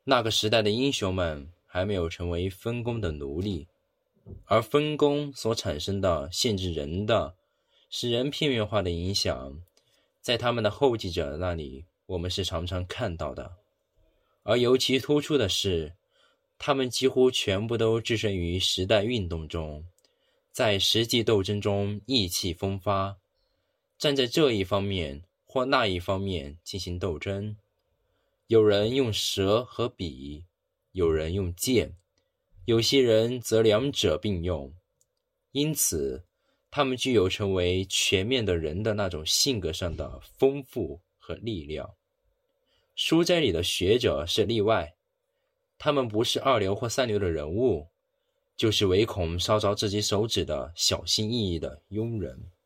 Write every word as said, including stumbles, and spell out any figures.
那个时代的英雄们还没有成为分工的奴隶，而分工所产生的限制人的、使人片面化的影响，在他们的后继者那里我们是常常看到的。而尤其突出的是，他们几乎全部都置身于时代运动中，在实际斗争中意气风发，站在这一方面或那一方面进行斗争。有人用蛇和笔，有人用剑，有些人则两者并用。因此他们具有成为全面的人的那种性格上的丰富和力量。书斋里的学者是例外，他们不是二流或三流的人物，就是唯恐烧着自己手指的小心翼翼的庸人。